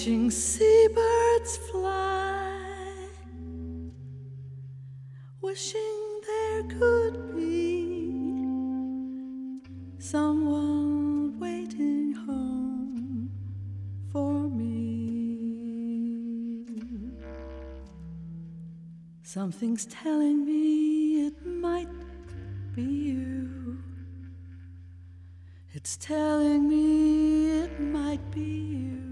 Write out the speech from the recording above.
watching seabirds fly, wishing there could be someone waiting home for me. Something's telling me it might be you. It's telling me it might be you.